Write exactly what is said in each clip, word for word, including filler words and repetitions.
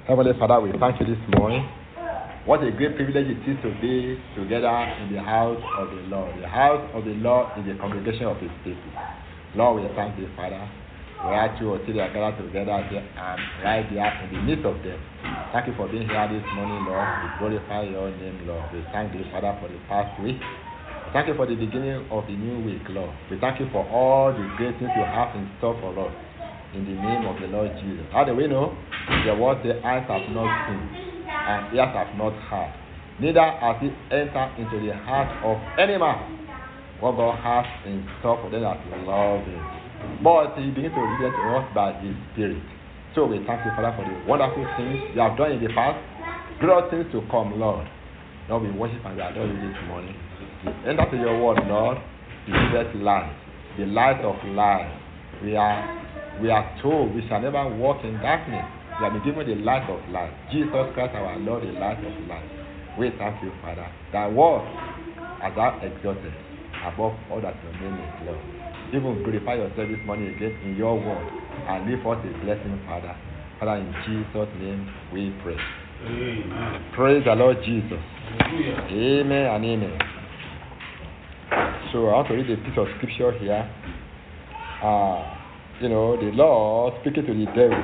Heavenly Father, we thank you this morning. What a great privilege it is to be together in the house of the Lord. The house of the Lord is the congregation of his people. Lord, we thank you, Father. We are two or three are gathered together here and right there in the midst of them. Thank you for being here this morning, Lord. We glorify your name, Lord. We thank you, Father, for the past week. We thank you for the beginning of the new week, Lord. We thank you for all the great things you have in store for us. In the name of the Lord Jesus. How do we know? The word the eyes have not seen and ears have not heard. Neither has it entered into the heart of any man what God has in store for them that love him. But he begins to reveal to us by his spirit. So we thank you, Father, for the wonderful things you have done in the past. Great things to come, Lord. Lord, we worship and we adore you this morning. We enter to your word, Lord. You give us light, the light of life. We are We are told we shall never walk in darkness. We have been given the light of life. Jesus Christ, our Lord, the light of life. We thank you, Father. Thy word as thou exalted above all that your name is, Lord. Even glorify yourself this morning again in your word and leave us a blessing, Father. Father, in Jesus' name we pray. Amen. Praise the Lord Jesus. Amen. Amen and amen. So I want to read a piece of scripture here. Uh, You know, the Lord speaking to the devil.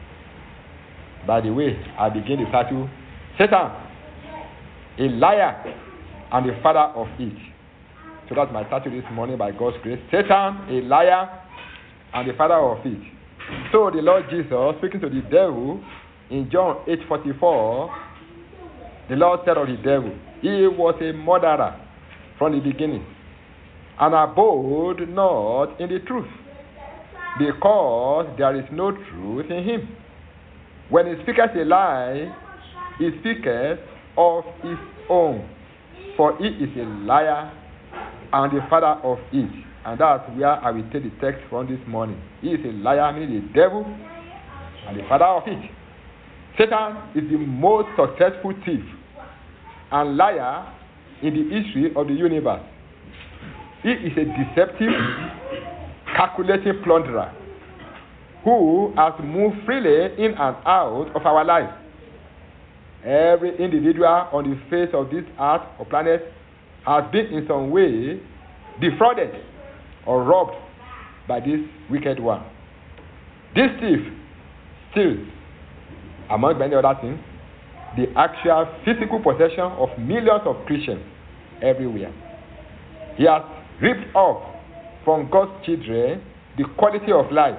By the way, I begin the title, Satan, a liar and the father of it. So that's my title this morning by God's grace. Satan, a liar and the father of it. So the Lord Jesus speaking to the devil in John eight forty-four, the Lord said of the devil, he was a murderer from the beginning and abode not in the truth, because there is no truth in him. When he speaketh a lie, he speaketh of his own, for he is a liar and the father of it. And that's where I will take the text from this morning. He is a liar, meaning the devil, and the father of it. Satan is the most successful thief and liar in the history of the universe. He is a deceptive, calculating plunderer who has moved freely in and out of our lives. Every individual on the face of this earth or planet has been in some way defrauded or robbed by this wicked one. This thief steals, among many other things, the actual physical possession of millions of Christians everywhere. He has ripped off from God's children the quality of life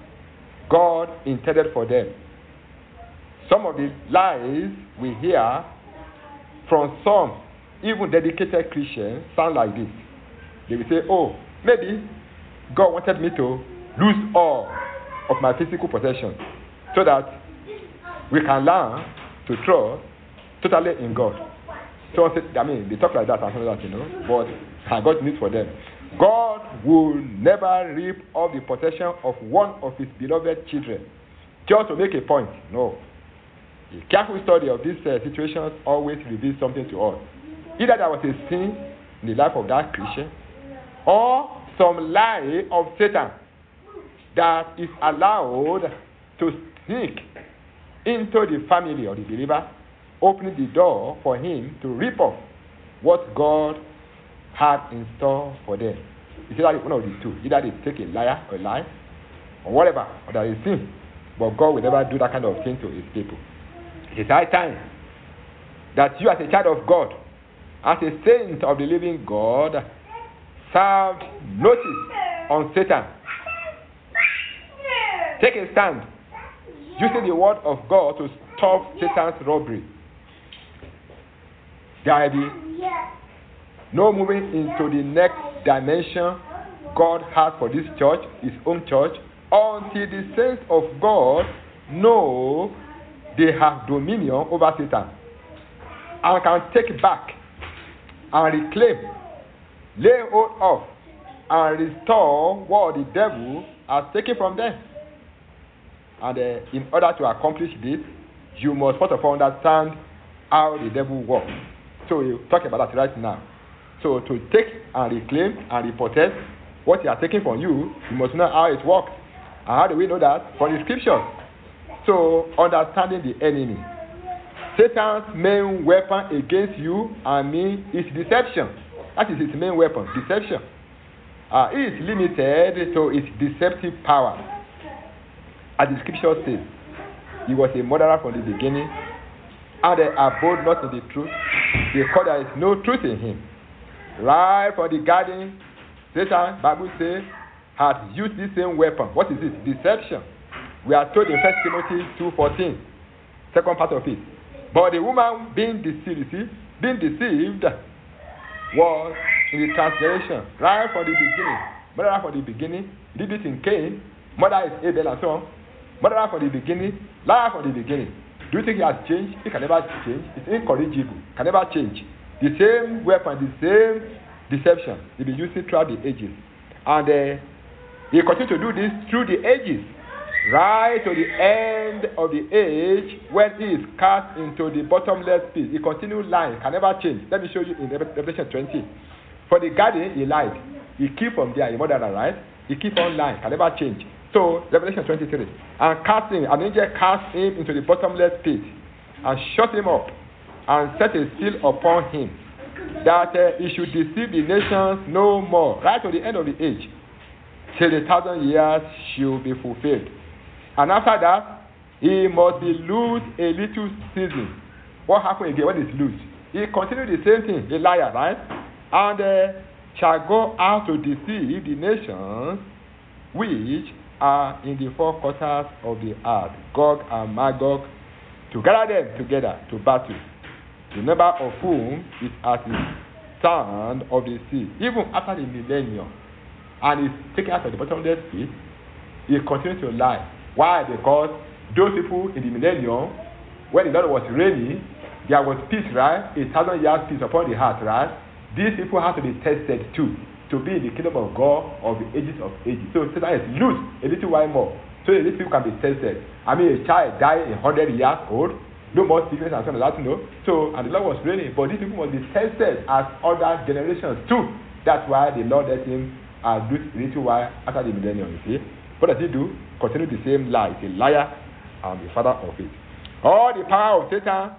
God intended for them. Some of the lies we hear from some even dedicated Christians sound like this. They will say, oh, maybe God wanted me to lose all of my physical possessions so that we can learn to trust totally in God. So I mean, they talk like that and something like that, you know, but I got news for them. God will never rip off the possession of one of his beloved children just to make a point. No. A careful study of these uh, situations always reveals something to us. Either there was a sin in the life of that Christian, or some lie of Satan that is allowed to sneak into the family of the believer, opening the door for him to rip off what God had in store for them. It's either one of the two. Either they take a liar or a lie, or whatever, or there is sin. But God will never do that kind of thing to his people. It's high time that you as a child of God, as a saint of the living God, served notice on Satan. Take a stand using the word of God to stop Satan's robbery. There will be no moving into the next dimension God has for this church, his own church, until the saints of God know they have dominion over Satan and can take back and reclaim, lay hold of, and restore what the devil has taken from them. And uh, in order to accomplish this, you must first of all understand how the devil works. So we'll talk about that right now. So to take and reclaim and repossess what he has taken from you, you must know how it works. And how do we know that? From the scriptures. So, understanding the enemy. Satan's main weapon against you and me is deception. That is his main weapon, deception. Uh, he is limited to its deceptive power. As the scripture says, he was a murderer from the beginning, and they abode not in the truth, because there is no truth in him. Right from the garden, Satan, Bible says, had used this same weapon. What is it? Deception. We are told in First Timothy two fourteen, second part of it. But the woman being deceived, being deceived was in the transgression, right from the beginning. Murderer from the beginning, did it in Cain, murder is Abel and so on. Murderer from the beginning, liar from the beginning. Do you think he has changed? He can never change. It's incorrigible, can never change. The same weapon, the same deception, he been using throughout the ages. And uh, he continues to do this through the ages, right to the end of the age, when he is cast into the bottomless pit. He continues lying, can never change. Let me show you in Revelation twenty. For the garden, he lied. He keep from there, he murdered, right? He keep on lying, can never change. So, Revelation twenty-three. And cast him, an angel cast him into the bottomless pit, and shut him up, and set a seal upon him, that uh, he should deceive the nations no more, right to the end of the age, till the thousand years should be fulfilled. And after that, he must be loosed a little season. What happened again? What is loose? He continued the same thing, a liar, right? And uh, shall go out to deceive the nations which are in the four quarters of the earth, Gog and Magog, to gather them together to battle, the number of whom is as the sand of the sea. Even after the millennium, and is taken out of the bottomless pit, he continues to lie. Why? Because those people in the millennium, when the Lord was reigning, there was peace, right? A thousand years peace upon the earth, right? These people have to be tested too, to be in the kingdom of God of the ages of ages. So Satan is loose a little while more, so that these people can be tested. I mean, a child died a hundred years old, no more sickness and so on, that, you know. So, and the Lord was reigning, but these people must be tested as other generations too. That's why the Lord let him uh, do a little while after the millennium, you see. What does he do? Continue the same lie. He's a liar and the father of it. All the power of Satan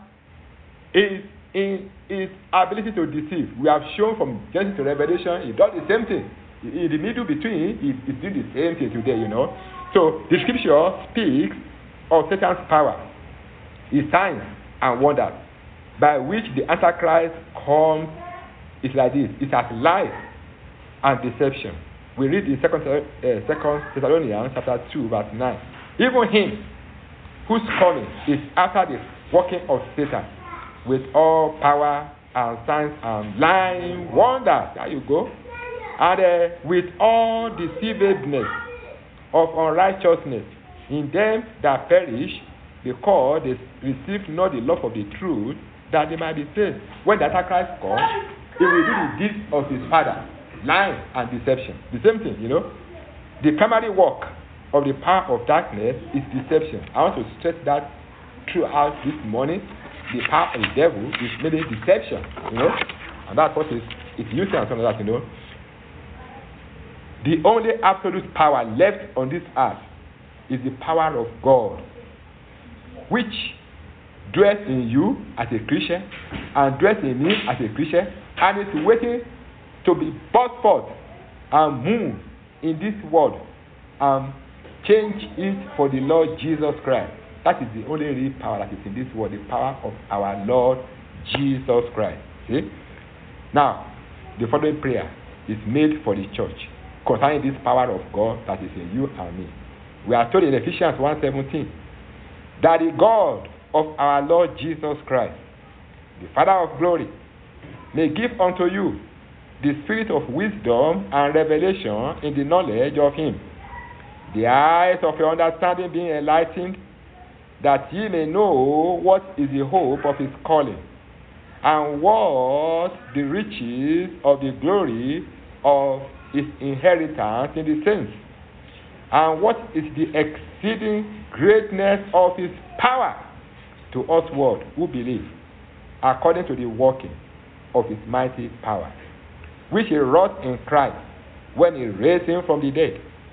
is in his ability to deceive. We have shown from Genesis to Revelation, he does the same thing. In the middle between, he is doing the same thing today, you know. So the scripture speaks of Satan's power, his signs and wonders, by which the Antichrist comes. It's like this. It has lies and deception. We read in Second uh, Second Thessalonians chapter two, verse nine. Even him whose coming is after the working of Satan, with all power and signs and lying wonders. There you go. And uh, with all deceivableness of unrighteousness in them that perish, because they receive not the love of the truth, that they might be saved. When the Antichrist comes, he will do the deeds of his father, lying and deception. The same thing, you know. The primary work of the power of darkness is deception. I want to stress that throughout this morning. The power of the devil is mainly deception, you know. And that's what is it's used and something like that, you know. The only absolute power left on this earth is the power of God, which dwells in you as a Christian and dwells in me as a Christian, and is waiting to be brought forth and move in this world and change it for the Lord Jesus Christ. That is the only real power that is in this world, the power of our Lord Jesus Christ. See? Now, the following prayer is made for the church concerning this power of God that is in you and me. We are told in Ephesians one seventeen that the God of our Lord Jesus Christ, the Father of glory, may give unto you the spirit of wisdom and revelation in the knowledge of him, the eyes of your understanding being enlightened, that ye may know what is the hope of his calling, and what the riches of the glory of his inheritance in the saints, and what is the exceeding greatness of his power to usward who believe, according to the working of his mighty power, which he wrought in Christ when he raised him from the dead,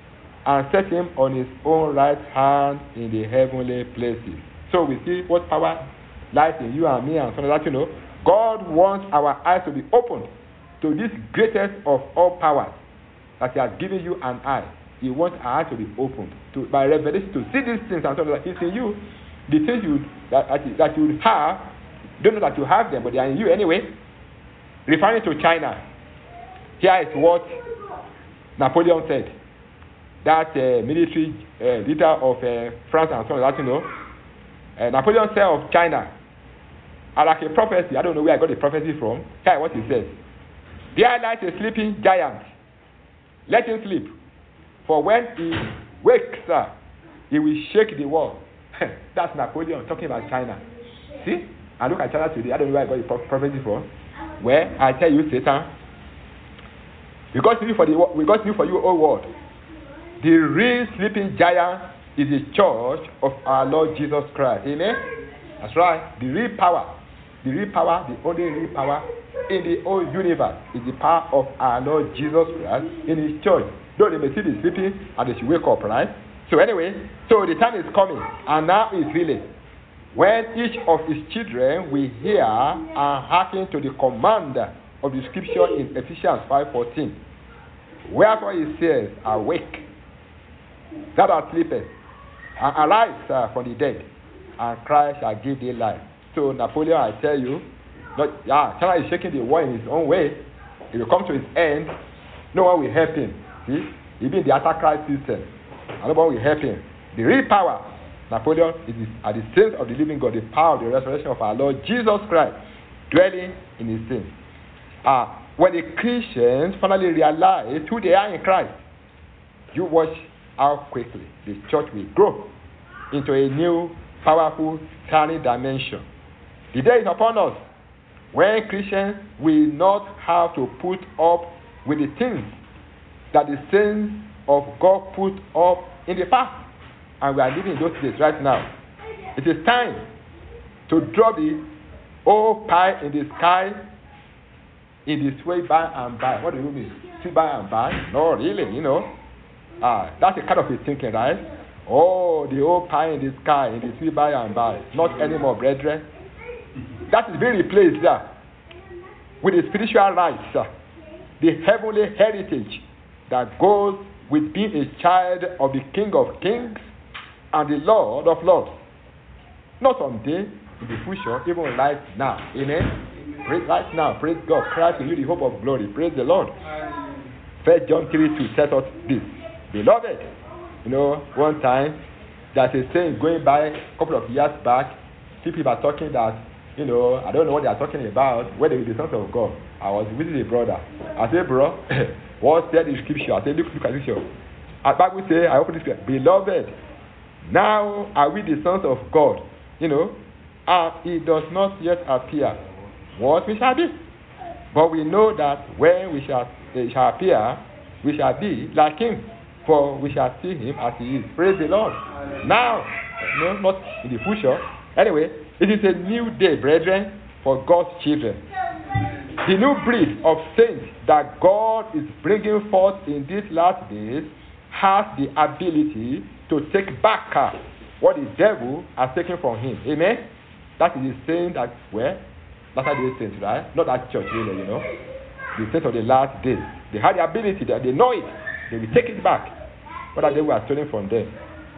and set him on his own right hand in the heavenly places. So we see what power lies in you and me and something like that, you know. God wants our eyes to be opened to this greatest of all powers that he has given you and I. He wants our eyes to be opened to by revelation to see these things and something like that. It's in you. The things you that, that, that you have, don't know that you have them, but they are in you anyway. Referring to China, here is what Napoleon said. That uh, military uh, leader of uh, France and so on, that you know. Uh, Napoleon said of China, and like a prophecy, I don't know where I got the prophecy from. Here what he says. There lies a sleeping giant. Let him sleep. For when he wakes up, he will shake the world. That's Napoleon talking about China. See? And look at China today. I don't know where I got the prophecy from. Where I tell you, Satan, we got you for the we got you for you, oh world. The real sleeping giant is the church of our Lord Jesus Christ. Amen? That's right. The real power, the real power, the only real power in the whole universe is the power of our Lord Jesus Christ in his church. Though they may still be sleeping and they should wake up, right? So anyway, so the time is coming, and now is really when each of his children will hear and hearken to the command of the scripture in Ephesians five fourteen. Wherefore he says, awake, that are sleepers, and arise uh, from the dead, and Christ shall give thee life. So Napoleon, I tell you, not, yeah, China is shaking the world in his own way. It will come to its end. No one will help him. See, even the Antichrist system, and no one will help him. The real power, Napoleon, is at the saints of the living God, the power of the resurrection of our Lord Jesus Christ, dwelling in his saints. Ah, uh, when the Christians finally realize who they are in Christ, you watch how quickly the church will grow into a new, powerful, carrying dimension. The day is upon us when Christians will not have to put up with the things that the saints of God put up in the past. And we are living in those days right now. It is time to drop the old pie in the sky in this way by and by. What do you mean? See by and by? No, really, you know. Ah, that's a kind of a thinking, right? Oh, the old pie in the sky, in the sea by and by. Not anymore, brethren. That is being replaced uh, with the spiritual rights, uh, the heavenly heritage that goes with being a child of the King of Kings and the Lord of Lords. Not someday, in the future, even right now. Amen? Praise right now, praise God. Christ in you, the hope of glory. Praise the Lord. First John three two tells us this. Beloved, you know, one time, there's a saying going by a couple of years back, people are talking that, you know, I don't know what they are talking about, whether it's the sons of God. I was with a brother. I said, bro, what said in scripture? I said, look, look at this here. The Bible says, I open this scripture, beloved, now are we the sons of God, you know, and it does not yet appear what we shall be. But we know that when we shall, uh, shall appear, we shall be like him, for we shall see him as he is. Praise the Lord. Now, no, not in the future. Anyway, it is a new day, brethren, for God's children. The new breed of saints that God is bringing forth in these last days has the ability to take back uh, what the devil has taken from him. Amen? That is the saying that, well, that's how they saints, right? Not that church, really, you know. The saints of the last days. They have the ability, that they know it. They will take it back. What are they were stealing from them?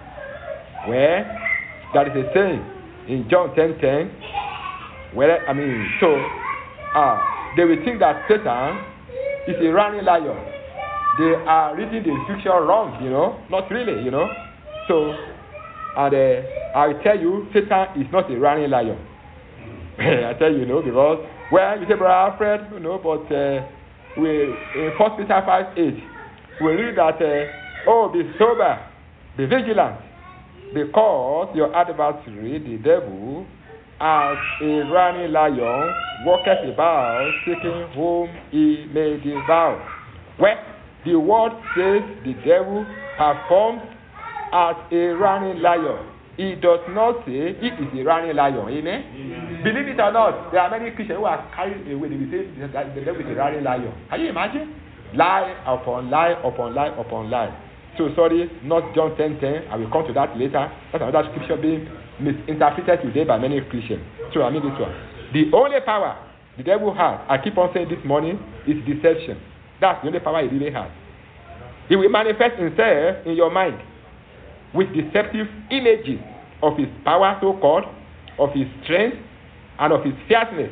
Where there is a saying in John ten ten, where, I mean, so, uh, they will think that Satan is a running lion. They are reading the scripture wrong, you know, not really, you know. So, and uh, I tell you, Satan is not a running lion. I tell you, you know, because, well, you say, Brother Alfred, you know, but uh, we in First Peter five eight, we read that, uh, oh, be sober, be vigilant, because your adversary, the devil, as a running lion, walketh about, seeking whom he may devour. Well, the word says the devil performs as a running lion. He does not say he is a running lion. Amen? Amen. Believe it or not, there are many Christians who are carried away. They will say that the devil is a running lion. Can you imagine? Lie upon lie upon lie upon lie. So sorry, not John ten ten. I will come to that later. That's another scripture being misinterpreted today by many Christians. So I mean this one. The only power the devil has, I keep on saying this morning, is deception. That's the only power he really has. He will manifest himself in your mind with deceptive images of his power, so-called, of his strength, and of his fierceness.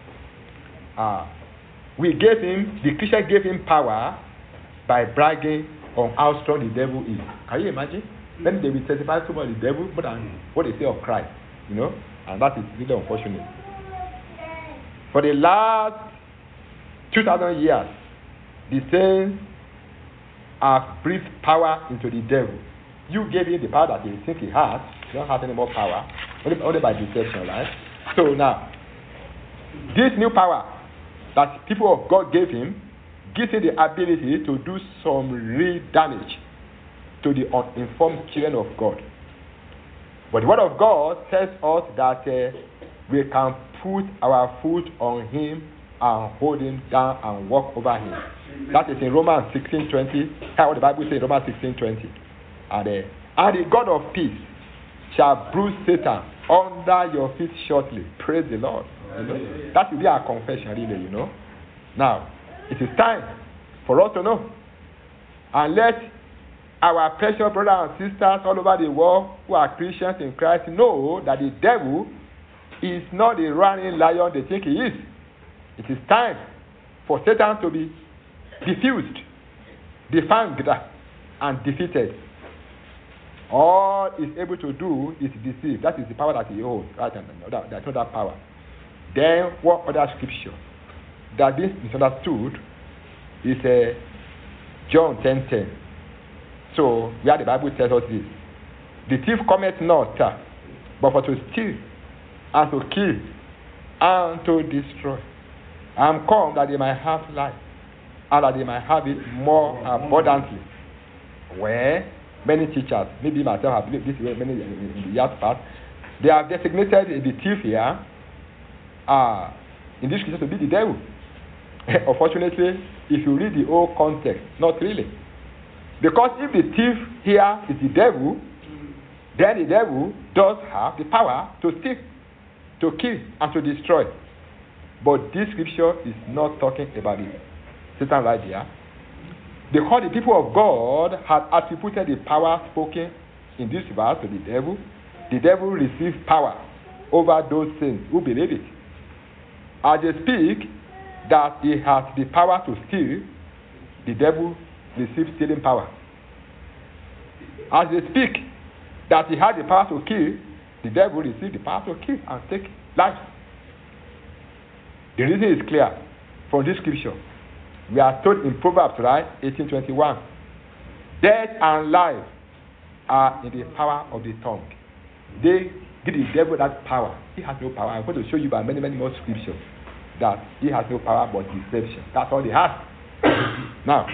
Uh, we gave him, the Christian gave him power by bragging on how strong the devil is. Can you imagine? Then they will testify so much the devil more than what they say of Christ, you know, and that is really unfortunate. For the last two thousand years, the saints have breathed power into the devil. You gave him the power that he thinks he has. You don't have any more power, only, only by deception, right? So now, this new power that people of God gave him gives him the ability to do some real damage to the uninformed children of God. But the word of God tells us that uh, we can put our foot on him and hold him down and walk over him. Amen. That is in Romans sixteen twenty. How the Bible says in Romans sixteen twenty. And, uh, and the God of peace shall bruise Satan under your feet shortly. Praise the Lord. You know? That will be our confession, really, you know. Now, it is time for us to know. And let our precious brothers and sisters all over the world who are Christians in Christ know that the devil is not the running lion they think he is. It is time for Satan to be diffused, defanged, and defeated. All he's able to do is deceive. That is the power that he holds. Right? That, that's not that power. Then, what other scripture that is misunderstood is uh, John ten ten. So, where the Bible tells us this: the thief cometh not, uh, but for to steal, and to kill, and to destroy. I am come that they might have life, and that they might have it more abundantly. Where many teachers, maybe myself have believed this way many in the years past, they have designated the thief here, uh, in this case, to be the devil. Unfortunately, if you read the whole context, not really. Because if the thief here is the devil, then the devil does have the power to steal, to kill, and to destroy. But this scripture is not talking about it. Satan right here. Because the people of God had attributed the power spoken in this verse to the devil, the devil received power over those saints who believe it. As they speak that he has the power to steal, the devil receives stealing power. As they speak that he has the power to kill, the devil receives the power to kill and take life. The reason is clear from this scripture. We are told in Proverbs, right, eighteen twenty-one, death and life are in the power of the tongue. They give the devil that power. He has no power. I'm going to show you by many, many more scriptures that he has no power but deception. That's all he has. Now,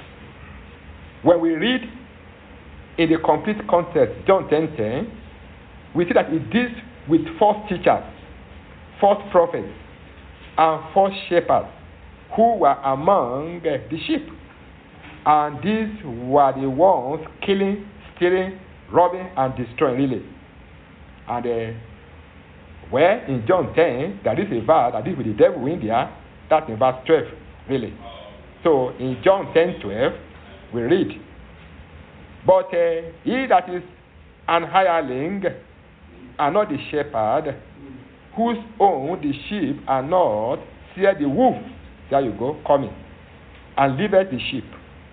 when we read in the complete context, John ten ten, we see that it deals with false teachers, false prophets, and false shepherds who were among the sheep. And these were the ones killing, stealing, robbing, and destroying, really. And uh, where in John ten, there is a verse that is with the devil in there, that's in verse twelve, really. So in John ten twelve, we read, but uh, he that is an hireling, and not the shepherd, whose own the sheep are not, fear the wolf, there you go, coming, and leaveth the sheep,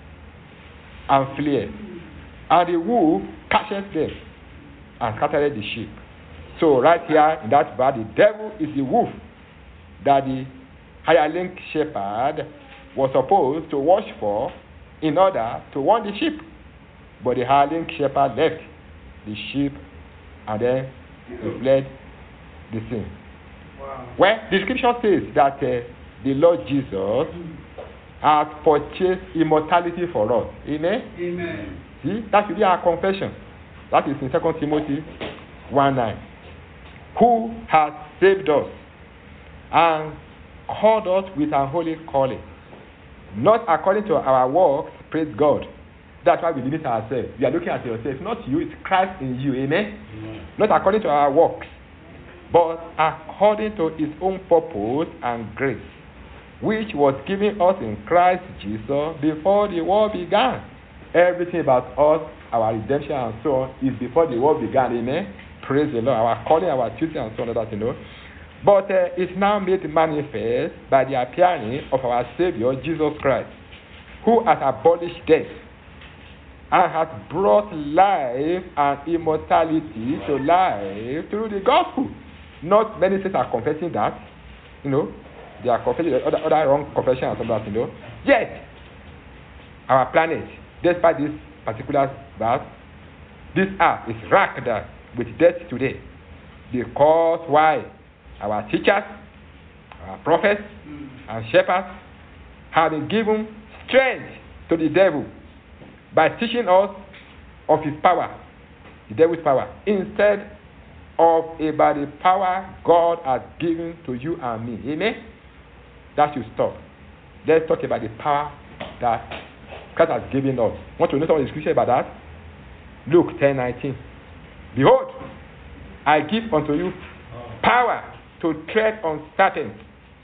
and fleeth. And the wolf catcheth them, and scattereth the sheep. So right here in that verse, the devil is the wolf that the hireling shepherd was supposed to watch for in order to warn the sheep. But the hireling shepherd left the sheep, and then he fled the scene. Wow. Well, the scripture says that uh, the Lord Jesus has purchased immortality for us. Amen? Amen. See, that should be our confession. That is in Second Timothy one nine. Who has saved us and called us with an holy calling, not according to our works, praise God, That's why we limit ourselves. We are looking at yourself, not you, it's Christ in you. Amen? Amen. Not according to our works, but according to his own purpose and grace, which was given us in Christ Jesus before the world began. Everything about us, our redemption and so on, is before the world began. Amen? Praise the Lord. Our calling, our duty and so on, that you know. But uh, it's now made manifest by the appearing of our Savior, Jesus Christ, who has abolished death and has brought life and immortality to life through the gospel. Not many saints are confessing that, you know, they are confessing other, other wrong confession and some that, you know. Yet, our planet, despite this particular verse, this earth is racked with death today. Because why? Our teachers, our prophets, mm. and shepherds have been given strength to the devil by teaching us of his power, the devil's power, instead of about the power God has given to you and me. Amen? That should stop. Let's talk about the power that God has given us. Want to know some of the scripture about that? Luke ten nineteen. Behold, I give unto you power to tread on serpents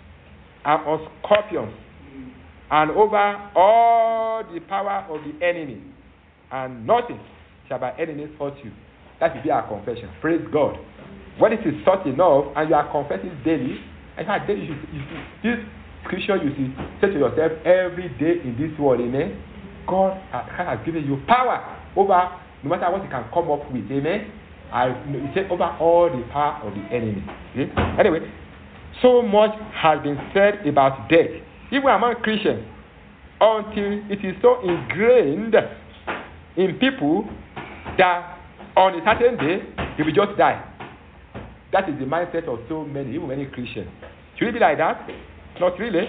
and on scorpions and over all the power of the enemy, and nothing shall by enemies hurt you. That will be our confession. Praise God. When it is such enough and you are confessing daily, in fact, daily you should, you should, this scripture you see, say to yourself every day in this world, amen. God has, has given you power over no matter what you can come up with, amen. I you say over all the power of the enemy. Okay? Anyway, so much has been said about death, even among Christians, until it is so ingrained in people that on a certain day they will just die. That is the mindset of so many, even many Christians. Should it be like that? Not really.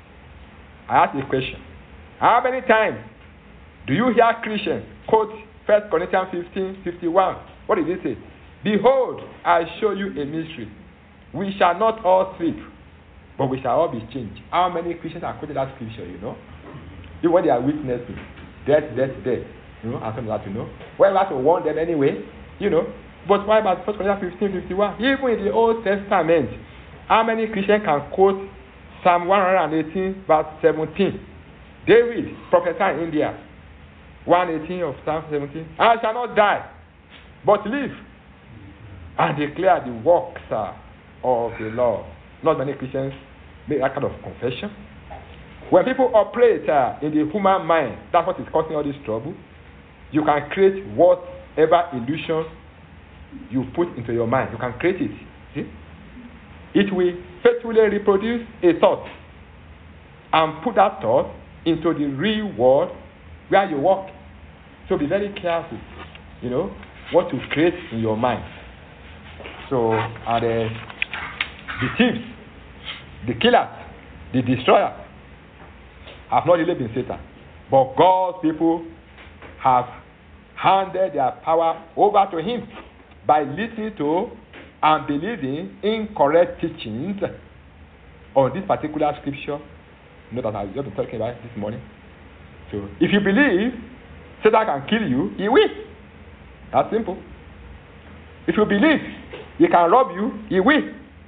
I ask a question. How many times do you hear Christians quote First Corinthians fifteen fifty-one? What did he say? Behold, I show you a mystery. We shall not all sleep, but we shall all be changed. How many Christians are quoting that scripture, you know? Even when they are witnessing death, death, death, you know, and something like that, you know. Well, that's to warn them anyway, you know. But why about First Corinthians fifteen fifty-one? Even in the Old Testament, how many Christians can quote Psalm one eighteen, verse seventeen? David prophesied in India, one eighteen of Psalm seventeen. I shall not die, but live and declare the works uh, of the Lord. Not many Christians make that kind of confession. When people operate uh, in the human mind, that's what is causing all this trouble. You can create whatever illusion you put into your mind. You can create it. See? It will faithfully reproduce a thought and put that thought into the real world where you walk. So be very careful, you know, what you create in your mind. So, and uh, the thieves, the killers, the destroyers have not really been Satan, but God's people have handed their power over to him by listening to and believing incorrect teachings on this particular scripture. You know that I've just been talking about this morning. So, if you believe Satan can kill you, he will. That's simple. If you believe he can rob you, he will.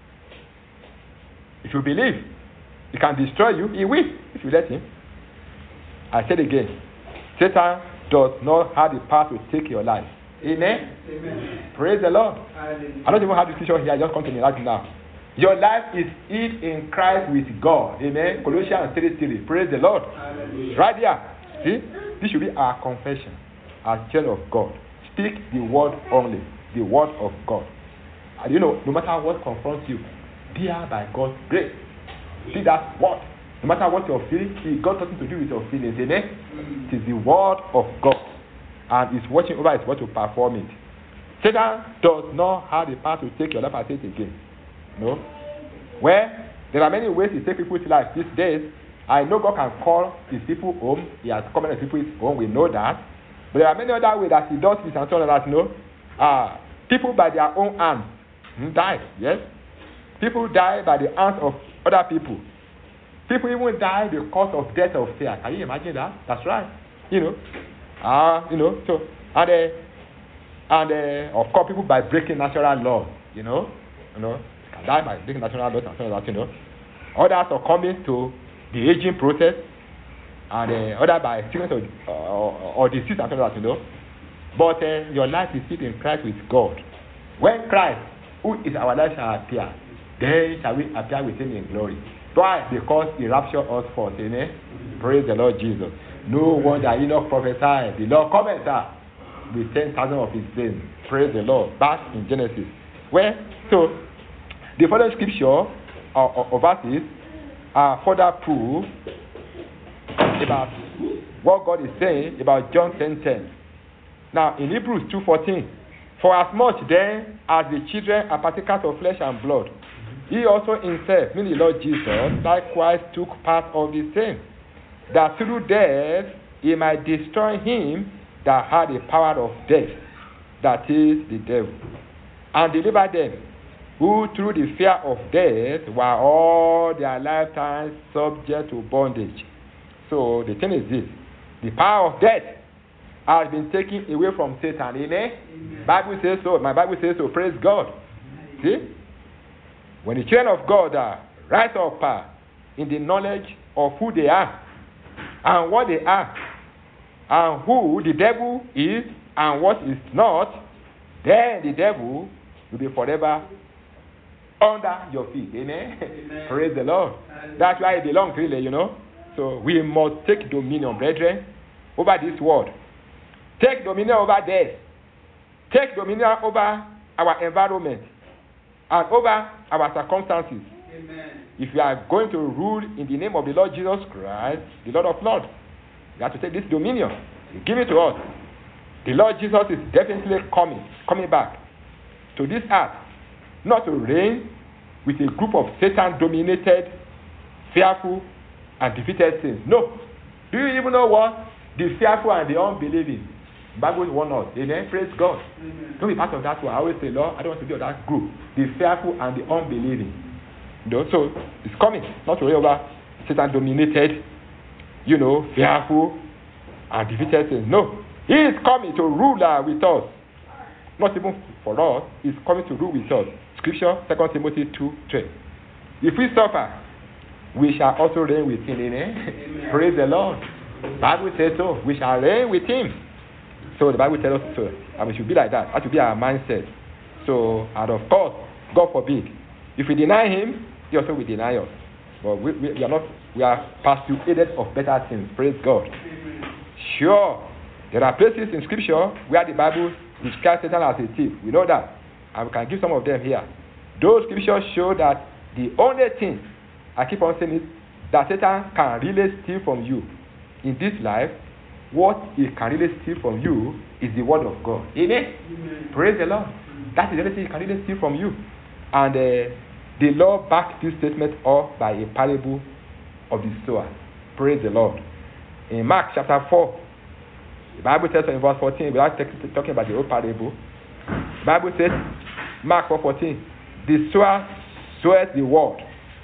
If you believe he can destroy you, he will, if you let him. I said again, Satan does not have the power to take your life. Amen? Amen. Praise the Lord. Amen. I don't even have the scripture here, I just come to me right now. Your life is hid in Christ with God. Amen. Colossians three three. Praise the Lord. Amen. Right there. See? This should be our confession as child of God. Speak the word only. The word of God. And you know, no matter what confronts you, bear by God's grace. See that word. No matter what you're feeling, it got nothing to do with your feelings. Amen? Mm. It is the word of God. And it's watching over his word to perform it. Satan does not have the power to take your life. I say it again. No? Well, there are many ways to take people's life these days. I know God can call his people home. He has come his people home. We know that. But there are many other ways that he does this and so on that, you know. Uh, people by their own hands die. Yes? People die by the hands of other people. People even die because of death of fear. Can you imagine that? That's right. You know. Ah, uh, you know, so, and, uh, and uh, of course, people by breaking natural laws, you know, you know, can die by breaking natural laws and so that, you know. Others are coming to the aging process, and uh, others by sickness or, or, or disease and so that, you know. But uh, your life is still in Christ with God. When Christ, who is our life, shall appear, then shall we appear with him in glory. Why? Because he raptured us first. Amen. Praise the Lord Jesus. No wonder Enoch prophesied. The Lord cometh with ten thousand of his saints. Praise the Lord. Back in Genesis. Well, so the following scripture or verses are further proof about what God is saying about John ten ten. Now in Hebrews two fourteen, for as much then as the children are partakers of flesh and blood, he also himself, meaning the Lord Jesus, likewise took part of the same, that through death he might destroy him that had the power of death, that is the devil, and deliver them who through the fear of death were all their lifetime subject to bondage. So the thing is this: the power of death has been taken away from Satan. Amen? Amen. Bible says so. My Bible says so. Praise God. Amen. See? When the children of God are rise up uh, in the knowledge of who they are and what they are and who the devil is and what is not, then the devil will be forever under your feet. Amen? Amen. Praise the Lord. Amen. That's why it belongs really, you know. So we must take dominion, brethren, over this world. Take dominion over death. Take dominion over our environment and over our circumstances. Amen. If you are going to rule in the name of the Lord Jesus Christ, the Lord of Lords, you have to take this dominion. You give it to us. The Lord Jesus is definitely coming, coming back to this earth, not to reign with a group of Satan-dominated, fearful, and defeated saints. No. Do you even know what? The fearful and the unbelieving. The Bible warns us. Amen. Praise God. Amen. Don't be part of that one. I always say, Lord, I don't want to be of that group. The fearful and the unbelieving. You know, so it's coming. Not to reign over Satan-dominated, you know, fearful and defeated saints. No. He is coming to rule uh, with us. Not even for us. He's coming to rule with us. Scripture, Second Timothy two twelve. If we suffer, we shall also reign with him. Amen. Amen. Praise the Lord. The Bible says so. We shall reign with him. So the Bible tells us so. And we should be like that. That should be our mindset. So, and of course, God forbid, if we deny him, he also will deny us. But we, we, we are not, we are persuaded of better things. Praise God. Amen. Sure, there are places in Scripture where the Bible describes Satan as a thief. We know that. And we can give some of them here. Those scriptures show that the only thing, I keep on saying it, that Satan can really steal from you in this life, what he can really steal from you is the word of God. Amen? Amen. Praise the Lord. That is the only thing he can really steal from you. And uh, the Lord backed this statement up by a parable of the sower. Praise the Lord. In Mark chapter four, the Bible says in verse fourteen, without talking about the whole parable, the Bible says, Mark four fourteen, the sower soweth the word,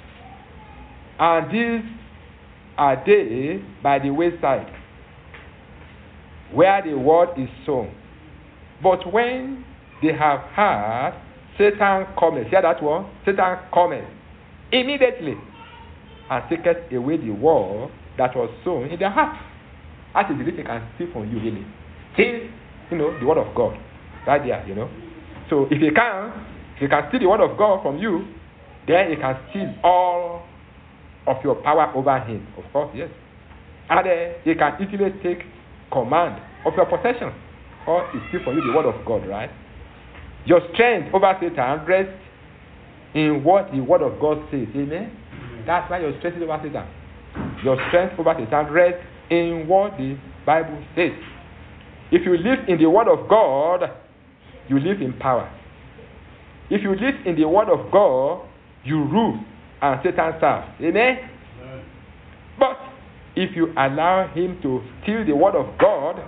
and these are they by the wayside, where the word is sown. But when they have heard, Satan cometh. Hear that one? Satan cometh immediately and taketh away the word that was sown in their heart. That is the reason he can steal from you, really. Steal, you know, the word of God. Right there, you know. So if he can, if he can steal the word of God from you, then he can steal all of your power over him. Of course, yes. And uh, he can easily take command of your possession, or he steal from you the word of God, right? Your strength over Satan rests in what the word of God says. Amen? Mm-hmm. That's why your strength is over Satan. Your strength over Satan rests in what the Bible says. If you live in the word of God, you live in power. If you live in the word of God, you rule and Satan serves. Amen? Amen. But if you allow him to steal the word of God,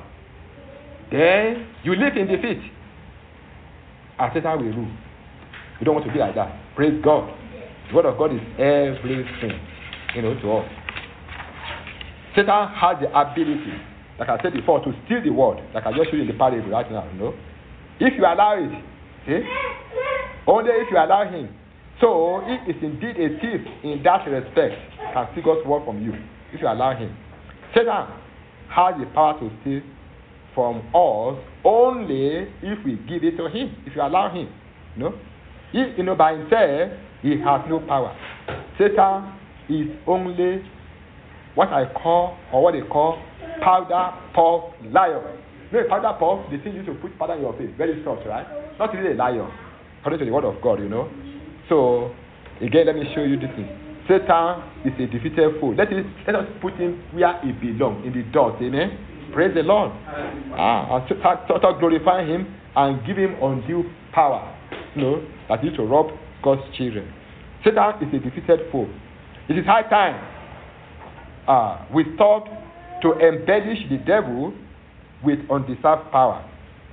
then you live in defeat and Satan will rule. You don't want to be like that. Praise God. The word of God is everything, you know, to us. Satan has the ability like I said before, to steal the word, like I just showed you in the parable right now, you know. If you allow it, see? Only if you allow him. So, he is indeed a thief in that respect, can steal God's word from you, if you allow him. Satan has the power to steal from us only if we give it to him, if you allow him. You know? He, you know, by himself, he has no power. Satan is only what I call, or what they call, powder puff lion. You know, powder puff, the thing you used to put powder in your face, very soft, right? Not really a lion, according to the word of God, you know. So, again, let me show you this thing. Satan is a defeated foe. Let, it, let us put him where he belongs, in the dust, amen? Praise the Lord. Ah, and start, start glorify him and give him undue power, you know, that is to rob God's children. Satan is a defeated foe. It is high time uh, we stop to embellish the devil with undeserved power.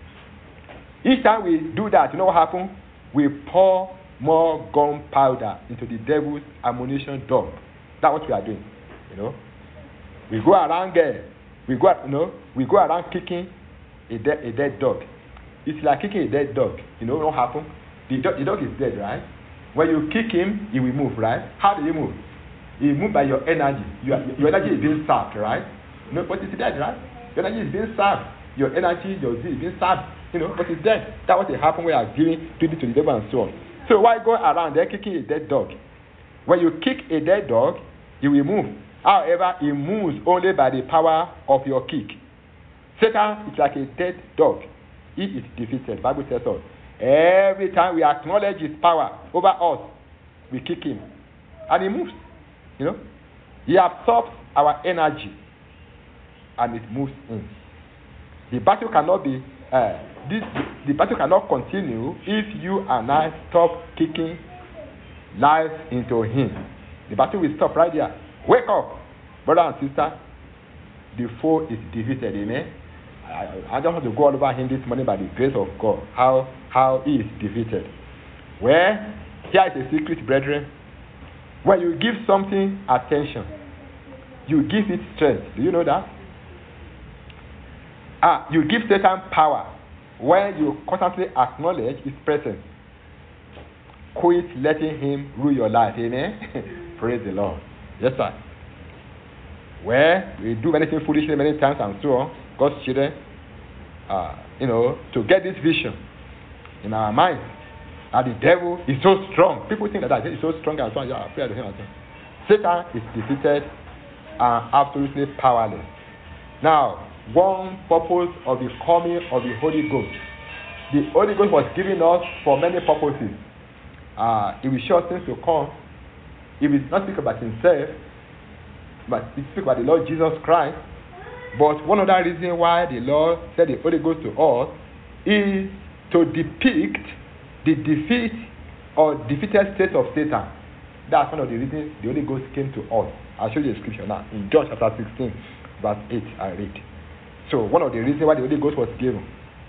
Each time we do that, you know what happens? We pour more gunpowder into the devil's ammunition dump. That's what we are doing. You know, we go around there. We go, you know, we go around kicking a, de- a dead dog. It's like kicking a dead dog. You know what happens? The, do- the dog is dead, right? When you kick him, he will move, right? How do you move? You move by your energy. Your, your energy is being sapped, right? You know, but it's dead, right? Your energy is being sapped. Your energy, your zeal is being sapped. You know, but it's dead. That's what happens when you are giving to the devil and so on. So why go around there kicking a dead dog? When you kick a dead dog, he will move. However, he moves only by the power of your kick. Satan is like a dead dog. He is defeated. The Bible says so. Every time we acknowledge his power over us, we kick him. And he moves. You know? He absorbs our energy. And it moves in. The battle cannot be, uh, this, the battle cannot continue if you and I stop kicking life into him. The battle will stop right there. Wake up, brother and sister. The foe is defeated, amen. I, I don't have to go all over him this morning by the grace of God. How how he is defeated. Well, here is a secret, brethren. When you give something attention, you give it strength. Do you know that? Ah, you give Satan power when you constantly acknowledge his presence. Quit letting him rule your life, amen. Praise the Lord. Yes, sir. Where we do anything foolishly many times and so on, God's children, uh, you know, to get this vision in our mind that the devil is so strong. People think that, that he's so strong and so on. Yeah, afraid of him and so on. Satan is defeated and absolutely powerless. Now, one purpose of the coming of the Holy Ghost. The Holy Ghost was given us for many purposes. Uh, he will show us things to come. He will not speak about himself, but he speak about the Lord Jesus Christ. But one other reason why the Lord said the Holy Ghost to us is to depict the defeat or defeated state of Satan. That's one of the reasons the Holy Ghost came to us. I'll show you the scripture now. In John chapter sixteen, verse eight, I read. So one of the reasons why the Holy Ghost was given.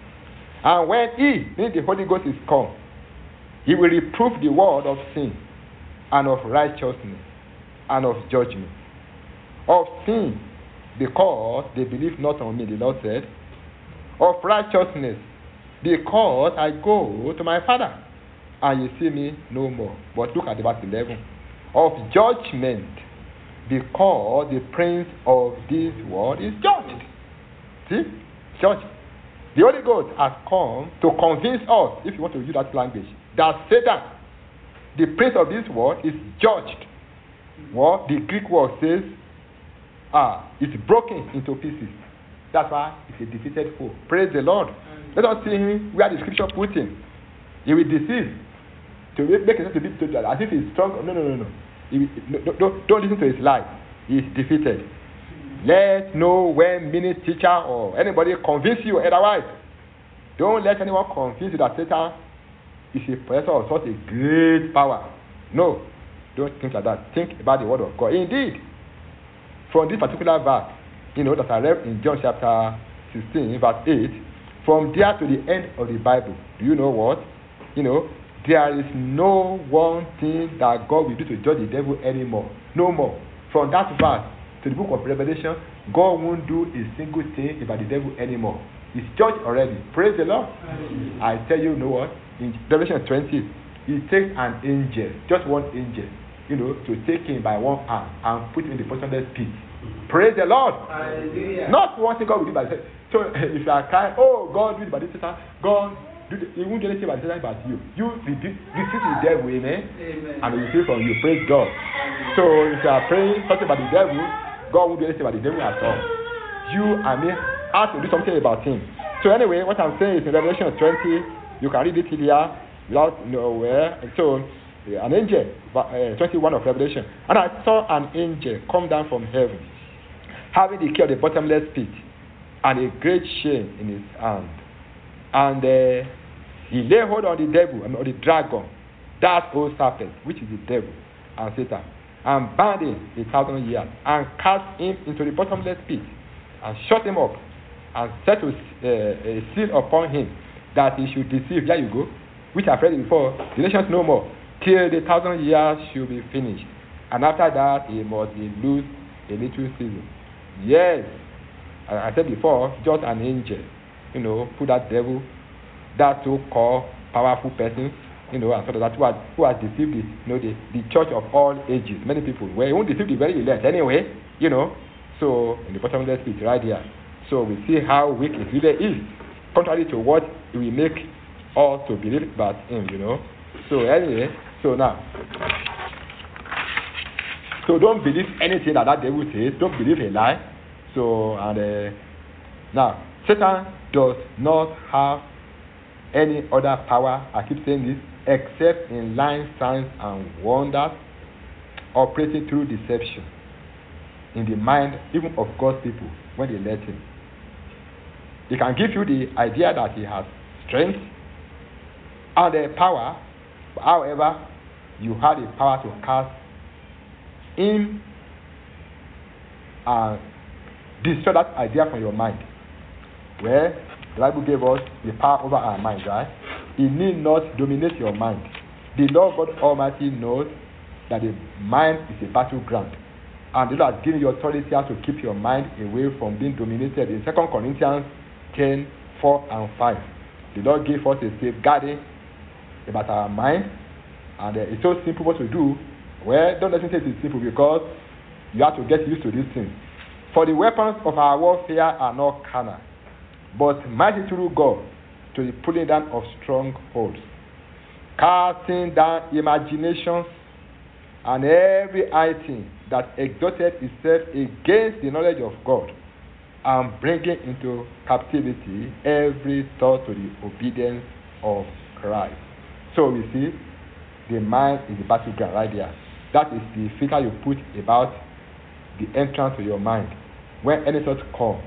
And when he, meaning the Holy Ghost is come, he will reprove the world of sin and of righteousness and of judgment. Of sin, because they believe not on me, the Lord said. Of righteousness, because I go to my Father, and you see me no more. But look at the verse eleven. Of judgment, because the prince of this world is judged. See? Judged. The Holy Ghost has come to convince us, if you want to use that language, that Satan, the prince of this world, is judged. What the Greek word says, ah, it's broken into pieces. That's why it's a defeated foe. Praise the Lord. Let us see him where the scripture put him. He will deceive. To make himself to be to, as if he's strong. No, no, no, no. He, no don't, don't listen to his lies. He is defeated. Let no well-meaning teacher or anybody convince you otherwise. Don't let anyone convince you that Satan is a possessor of such a great power. No, don't think like that. Think about the word of God. Indeed, from this particular verse, you know, that I read in John chapter sixteen, verse eight, from there to the end of the Bible, do you know what? You know, there is no one thing that God will do to judge the devil anymore. No more. From that verse to the book of Revelation, God won't do a single thing about the devil anymore. He's judged already. Praise the Lord. Mm-hmm. I tell you, you know what? In Revelation twenty, he takes an angel, just one angel, you know, to take him by one arm and put him in the bottomless pit. Praise the Lord. Hallelujah. Not one thing God will do by himself. So if you are crying, oh God, do it by this Satan, God, do the, he won't do anything by the Satan but you. You resist the devil, amen? Amen. And he will feel from you. Praise God. Amen. So if you are praying something about the devil, God won't do anything about the devil at all. You and me have to do something about him. So anyway, what I'm saying is in Revelation twenty, you can read it here without nowhere. So an angel, uh, twenty-one of Revelation, and I saw an angel come down from heaven, having the key of the bottomless pit, and a great chain in his hand. And uh, he lay hold on the devil, I mean, on the dragon, that old serpent, which is the devil and Satan, and bound him a thousand years, and cast him into the bottomless pit, and shut him up, and set a, uh, a seal upon him, that he should deceive. There you go, which I've read before, the nations no more, till the thousand years should be finished. And after that, he must be loosed a little season. Yes, I said before, just an angel, you know, put that devil, that so-called powerful person, you know, and so that who has, who has deceived the, you know, the, the church of all ages. Many people, well, he won't deceive the very elect anyway, you know. So, in the bottomless pit right here. So, we see how weak it really is, contrary to what we make us to believe about him, you know. So, anyway, so now, so don't believe anything that that devil says. Don't believe a lie. So, and uh, now, Satan does not have any other power, I keep saying this, except in lying signs and wonders, operating through deception in the mind even of God's people when they let him. He can give you the idea that he has strength and the power, but however, you have the power to cast him and destroy that idea from your mind. Where the Bible gave us the power over our mind, right? It need not dominate your mind. The Lord God Almighty knows that the mind is a battleground. And the Lord has given you authority to keep your mind away from being dominated. In Second Corinthians ten, four and five, the Lord gave us a safeguarding about our mind. And uh, it's so simple what to do. Well, don't let me say it's simple, because you have to get used to these things. For the weapons of our warfare are not carnal, but mighty through God to the pulling down of strongholds, casting down imaginations and every high thing that exalted itself against the knowledge of God, and bringing into captivity every thought to the obedience of Christ. So we see the mind is the battleground right there. That is the filter you put about the entrance to your mind. When any thought come,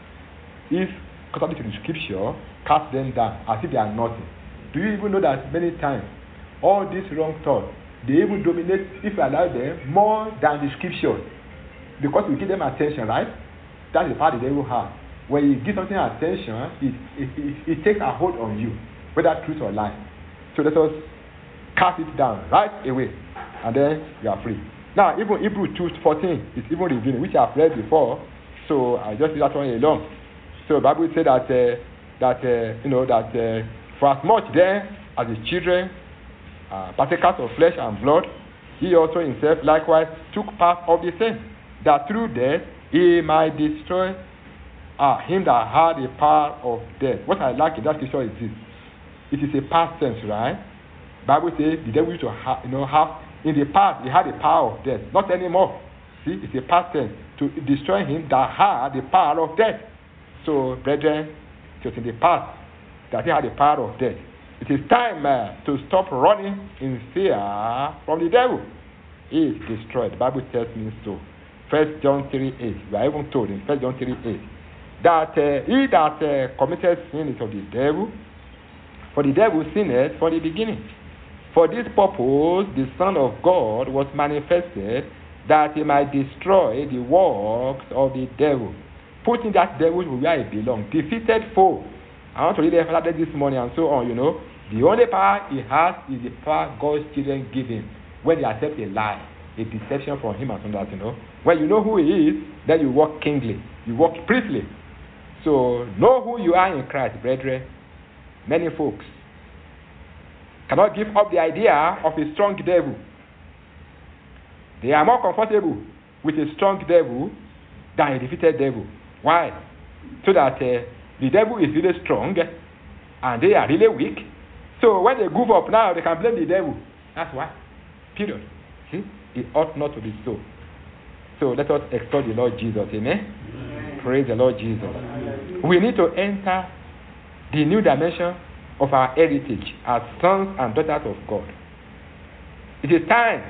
if according to the scripture, cast them down as if they are nothing. Do you even know that many times all these wrong thoughts, they even dominate, if you allow them, more than the scripture, because we give them attention, right? That's the part the devil has. When you give something attention, it, it, it, it takes a hold on you, whether truth or lie. So let us cast it down right away, and then you are free. Now, even Hebrews two fourteen is even revealing, which I've read before, so I just leave that one alone. So the Bible said that uh, that uh, you know that uh, for as much then as the children uh, partakers of flesh and blood, he also himself likewise took part of the same, that through death he might destroy uh, him that had the power of death. What I like in that scripture is this: it is a past tense, right? Bible says the devil used to have, you know, have in the past he had the power of death, not anymore. See, it's a past tense, to destroy him that had the power of death. So, brethren, it was in the past that he had the power of death. It is time uh, to stop running in fear from the devil. He is destroyed. The Bible tells me so. First John three eight. We are even told in First John three eight that uh, he that uh, committed sin is of the devil, for the devil sinned from the beginning. For this purpose the Son of God was manifested, that he might destroy the works of the devil, putting that devil where he belongs, defeated foe. I want to read that this morning and so on, you know. The only power he has is the power God's children give him when they accept a lie. a deception from him and some that, you know. When you know who he is, then you walk kingly, you walk priestly. So know who you are in Christ, brethren. Many folks cannot give up the idea of a strong devil. They are more comfortable with a strong devil than a defeated devil. Why? So that uh, the devil is really strong and they are really weak. So when they goof up now, they can blame the devil. That's why. Period. See? It ought not to be so. So let us extol the Lord Jesus. Amen? Amen. Praise the Lord Jesus. Amen. We need to enter the new dimension of our heritage as sons and daughters of God. It is time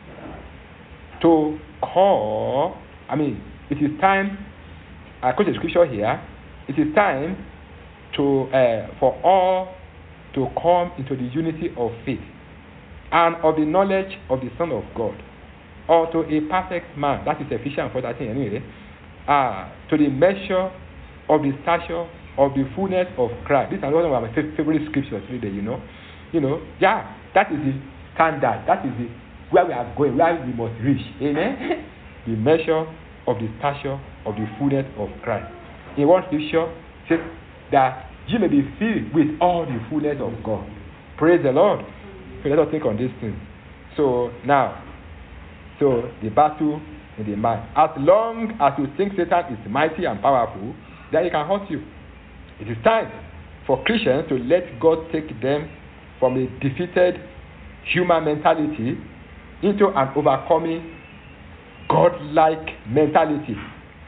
to call, I mean, it is time, I quote the scripture here, it is time to uh, for all to come into the unity of faith and of the knowledge of the Son of God, or to a perfect man, that is Ephesians four thirteen anyway, uh, to the measure of the stature of the fullness of Christ. This is one of my favorite scriptures today, you know. You know, yeah, that is the standard, that is the where we are going, where we must reach. Amen. The measure of the stature of the fullness of Christ. In one scripture says that you may be filled with all the fullness of God. Praise the Lord. So let us think on these things. So now, so the battle in the mind. As long as you think Satan is mighty and powerful, then he can hurt you. It is time for Christians to let God take them from a defeated human mentality into an overcoming God-like mentality.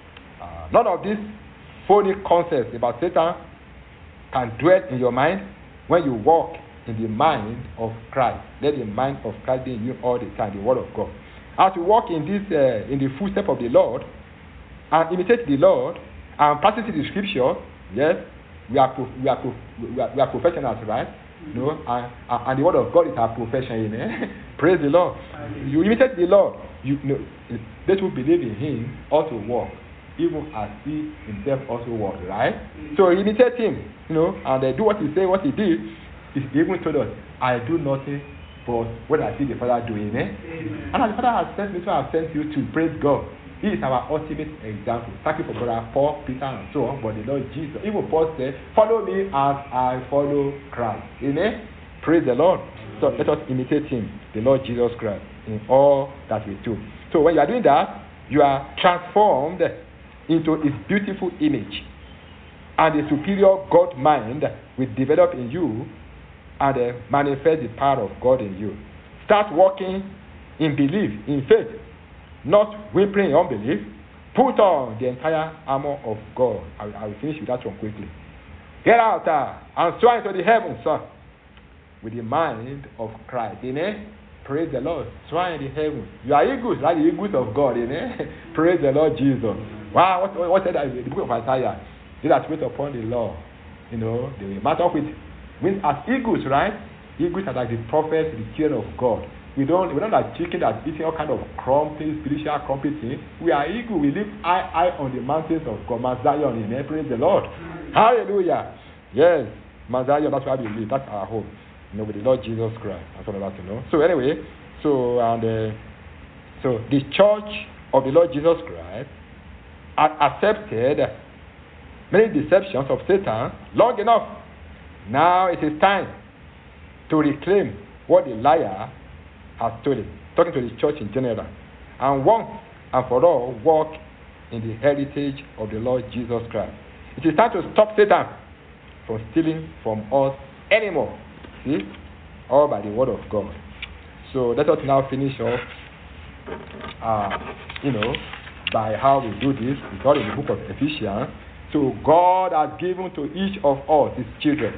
Uh, none of these phony concepts about Satan can dwell in your mind when you walk in the mind of Christ. Let the mind of Christ be in you all the time, the word of God. As you walk in this, uh, in the footsteps of the Lord, and imitate the Lord, and practice the scripture, yes, we are pro- we are pro- we are, we are professionals, right? No, and, and the word of God is our profession, amen. Praise the Lord. You imitate the Lord. You know, those who believe in Him ought to walk, even as He Himself also walked, right? So imitate Him, you know, and uh, do what He said, what He did. He even told us, "I do nothing but what I see the Father doing." Eh? Amen. And as the Father has sent me, so I have sent you to. Praise God. He is our ultimate example. Thank you for brother Paul, Peter, and so on. But the Lord Jesus, even Paul said, "Follow me as I follow Christ." Amen. Praise the Lord. So let us imitate Him, the Lord Jesus Christ, in all that we do. So when you are doing that, you are transformed into His beautiful image, and the superior God mind will develop in you and uh, manifest the power of God in you. Start walking in belief, in faith, not whimpering in unbelief. Put on the entire armor of God. I, I will finish with that one quickly. Get out there and soar into the heavens, sir, with the mind of Christ. Amen. Praise the Lord. Soar in the heavens. You are eagles, like the eagles of God. Amen. Praise the Lord Jesus. Wow, what, what said that in the book of Isaiah? They that wait upon the Lord, you know, they will mount up with wings as eagles, right? Eagles are like the prophets, the children of God. We don't, we're not like chicken that's eating all kind of crumpy, spiritual crumpy things. We are eagle. We live high, high on the mountains of God, Mount Zion. Amen. Praise the Lord. Hallelujah. Yes, Mount Zion, that's why we live. That's our home. You know, with the Lord Jesus Christ. That's all about, you know. So anyway, so and uh, so the church of the Lord Jesus Christ has accepted many deceptions of Satan long enough. Now it is time to reclaim what the liar has stolen. Talking to the church in general. And once and for all, walk in the heritage of the Lord Jesus Christ. It is time to stop Satan from stealing from us anymore. See? All by the word of God. So let us now finish off, uh, you know, by how we do this. It's all in the book of Ephesians. So God has given to each of us, His children,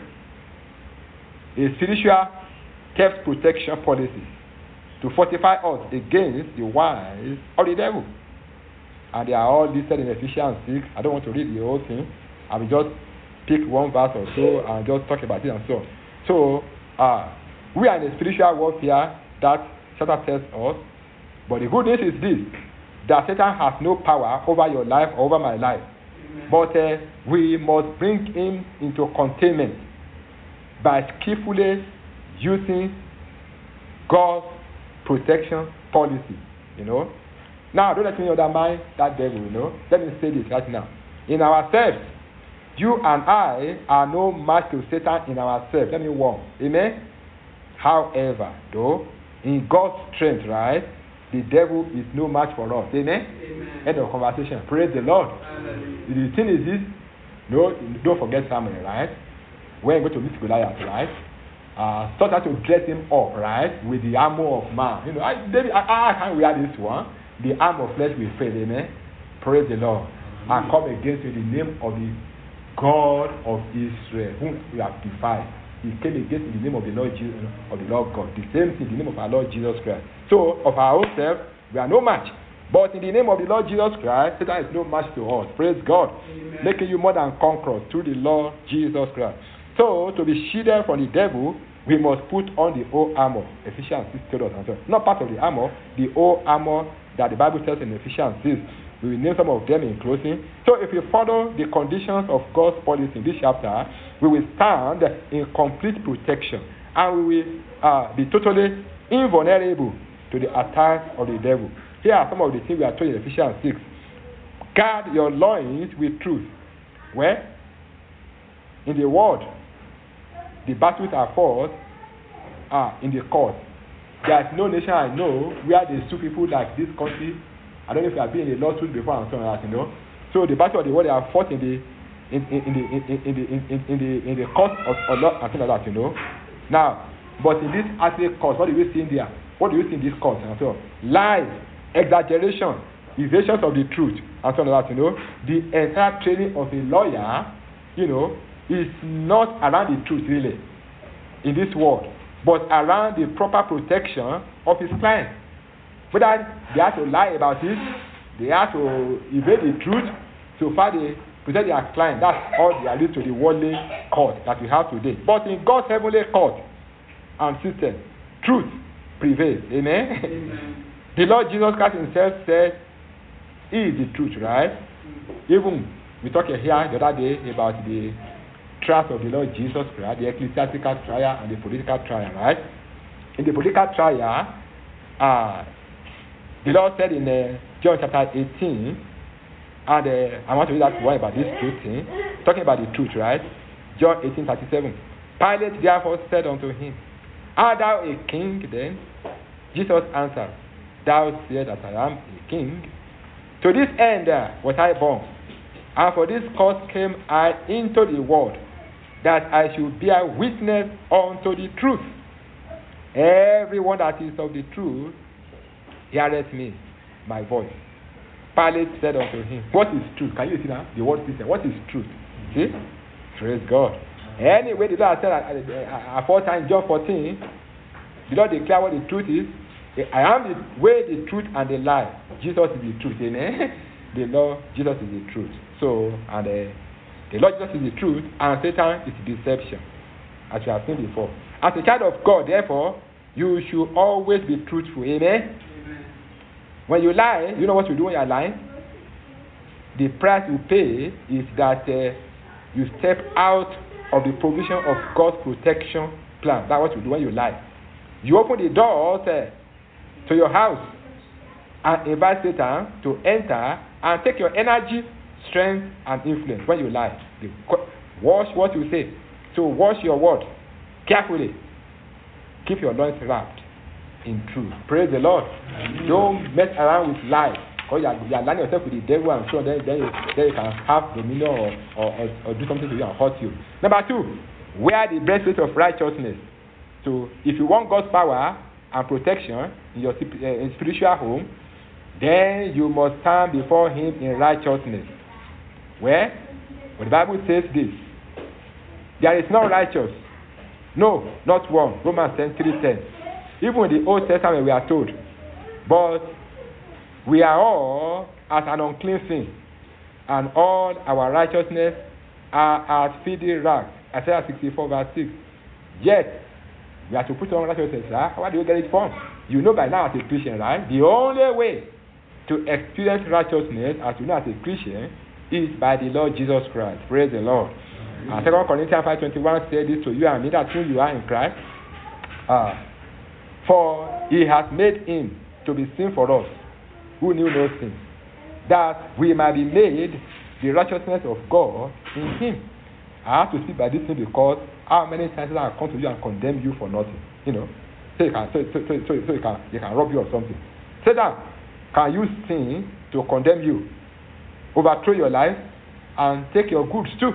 a spiritual theft protection policy to fortify us against the wiles of the devil. And they are all listed in Ephesians six. I don't want to read the whole thing. I will just pick one verse or so and just talk about it and so on. So, uh, we are in a spiritual warfare that Satan tells us. But the good news is this, that Satan has no power over your life or over my life. Amen. But uh, we must bring him into containment by skillfully using God's protection policy. you know. Now, don't let me undermine that devil, you know. Let me say this right now. In ourselves, you and I are no match to Satan in ourselves. Let me warn. Amen? However, though, in God's strength, right, the devil is no match for us. Amen? Amen. End of conversation. Praise the Lord. Amen. The thing is this. No, don't forget Samuel, right? When we go to meet Goliath, right? Uh, start out to dress him up, right, with the armor of man. You know, I, David, I, I can't wear this one. The arm of flesh will fail, amen. Praise the Lord. I come against you in the name of the God of Israel, whom we have defied. He came against in the name of the Lord Jesus, of the Lord God. The same thing in the name of our Lord Jesus Christ. So, of our own self, we are no match. But in the name of the Lord Jesus Christ, Satan is no match to us. Praise God. Amen. Making you more than conquerors through the Lord Jesus Christ. So, to be shielded from the devil, we must put on the whole armor. Ephesians six tells us. Not part of the armor, the whole armor that the Bible tells in Ephesians six. We will name some of them in closing. So if we follow the conditions of God's policy in this chapter, we will stand in complete protection. And we will uh, be totally invulnerable to the attacks of the devil. Here are some of the things we are told in Ephesians six. Guard your loins with truth. Where? In the world, the battles are fought uh, in the court. There is no nation I know where they sue people like this country. I don't know if you have been in a lawsuit before and so on, you know. So the battle of the world they are fought in the in, in, in the in, in the in, in the in the court of, of law and things like that, you know. Now, but in this athlete court, what do we see in there? What do you see in this court and so on? Lies, exaggeration, evasions of the truth and so on like that, you know. The entire training of a lawyer, you know, is not around the truth really in this world, but around the proper protection of his client. Whether they have to lie about it, they have to evade the truth, so far they protect their client. That's all they are lead to the worldly court that we have today. But in God's heavenly court and system, truth prevails. Amen? Amen. The Lord Jesus Christ himself said, He is the truth, right? Even we talked here the other day about the trials of the Lord Jesus Christ, the ecclesiastical trial and the political trial, right? In the political trial, uh, the Lord said in uh, John chapter eighteen, and uh, I want to read that one about this truth thing, talking about the truth, right? John eighteen thirty-seven. Pilate therefore said unto him, Art thou a king then? Jesus answered, Thou sayest that I am a king. To this end uh, was I born, and for this cause came I into the world, that I should bear witness unto the truth. Everyone that is of the truth heareth me, my voice. Pilate said unto him, What is truth? Can you see now? The word system. What is truth? See? Praise God. Anyway, the Lord said at, at, at four times, John fourteen, the Lord declared what the truth is. I am the way, the truth, and the life. Jesus is the truth. Amen. The Lord Jesus is the truth. So, and uh, the Lord Jesus is the truth, and Satan is deception, as you have seen before. As a child of God, therefore, you should always be truthful. Amen. Amen. When you lie, you know what you do when you are lying? The price you pay is that uh, you step out of the provision of God's protection plan. That's what you do when you lie. You open the doors uh, to your house and invite Satan to enter and take your energy, strength, and influence when you lie. You watch what you say. So watch your word carefully. Keep your loins wrapped in truth. Praise the Lord. Amen. Don't mess around with lies. Because you are, you are lying yourself with the devil and so on, then, then, you, then you can have dominion or, or, or, or do something to you and hurt you. Number two, wear the breastplate of righteousness. So if you want God's power and protection in your uh, in spiritual home, then you must stand before Him in righteousness. Where? Well, the Bible says this. There is no righteous. No, not one. Romans ten three ten. Even in the Old Testament we are told. But we are all as an unclean thing, and all our righteousness are as filthy rags. Isaiah sixty-four verse six. Yet, we have to put on righteousness. Right? Where do you get it from? You know by now as a Christian, right? The only way to experience righteousness, as you know as a Christian, is by the Lord Jesus Christ. Praise the Lord. Uh, Second Corinthians five twenty-one said this to you and me, that whom you are in Christ. Uh, for He has made Him to be sin for us, who knew no sin, that we might be made the righteousness of God in him. I have to speak by this thing because how many times I come to you and condemn you for nothing, you know, so you can, so, so, so, so, so you can, you can rob you of something. Satan can use sin to condemn you, overthrow your life, and take your goods too.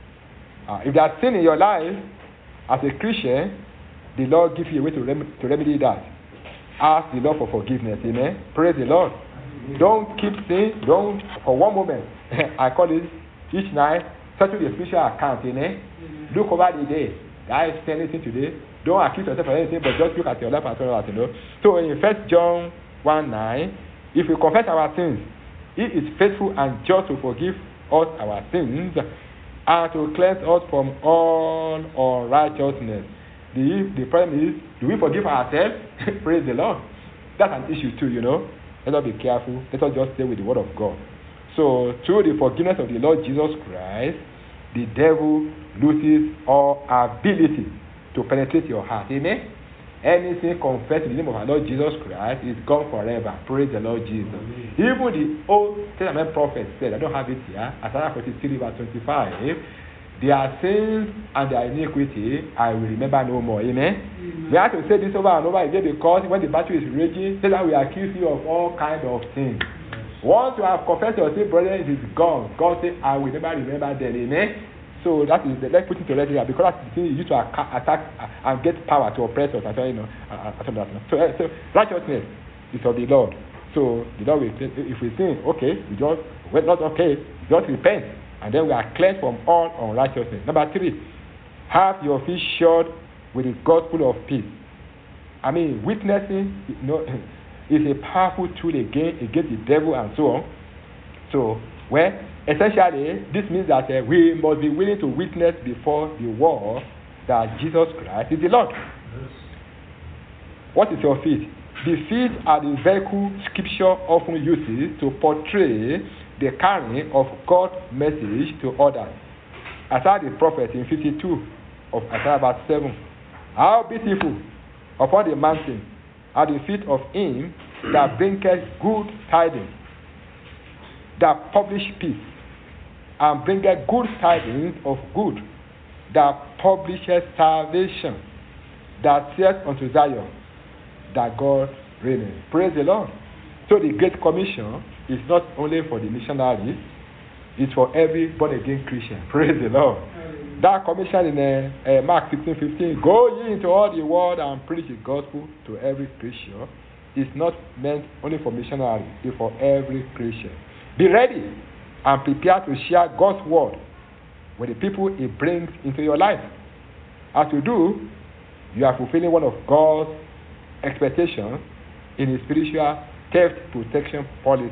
Uh, if there's sin in your life, as a Christian, the Lord gives you a way to, rem- to remedy that. Ask the Lord for forgiveness. Amen. Praise the Lord. Don't keep sin. Don't, for one moment, I call it each night, settle the spiritual account. Amen. Mm-hmm. Look over the day. I say anything today. Don't accuse yourself of anything, but just look at your life and turn out, you know. So in First John one nine, if we confess our sins, he is faithful and just to forgive us our sins and to cleanse us from all unrighteousness. The, the problem is, do we forgive ourselves? Praise the Lord. That's an issue too, you know. Let us be careful. Let us just stay with the word of God. So, through the forgiveness of the Lord Jesus Christ, the devil loses all ability to penetrate your heart. Amen? Anything confessed in the name of our Lord Jesus Christ is gone forever. Praise the Lord Jesus. Amen. Even the Old Testament prophet said, I don't have it here, Isaiah forty-three verse twenty-five, their sins and their iniquity I will remember no more. Amen? Mm-hmm. We have to say this over and over again because when the battle is raging, Satan will accuse you of all kinds of things. Yes. Once you have confessed your sin, brother, it is gone. God said, I will never remember them. Amen? So that is the, let's put it to rest here because that's the thing you use to attack and get power to oppress us. You know, so, so righteousness is of the Lord. So the Lord will, if we sin, okay, we just, well, not okay, just repent. And then we are cleansed from all unrighteousness. Number three, have your feet shod with the gospel of peace. I mean, witnessing, you know, is a powerful tool against, against the devil and so on. So, well, essentially, this means that uh, we must be willing to witness before the world that Jesus Christ is the Lord. Yes. What is your feet? The feet are the vehicle Scripture often uses to portray the carrying of God's message to others. Isaiah the prophet in fifty-two of Isaiah verse seven. How beautiful upon the mountain are the feet of him that bringeth good tidings, that publish peace, and bringeth good tidings of good, that publisheth salvation, that saith unto Zion, that God reigneth. Praise the Lord. So the Great Commission is not only for the missionaries, it's for every born-again Christian. Praise the Lord. Mm-hmm. That commission in uh, uh, Mark sixteen fifteen, go ye into all the world and preach the gospel to every Christian, is not meant only for missionaries, it's for every Christian. Be ready and prepare to share God's word with the people it brings into your life. As you do, you are fulfilling one of God's expectations in his spiritual theft protection policy.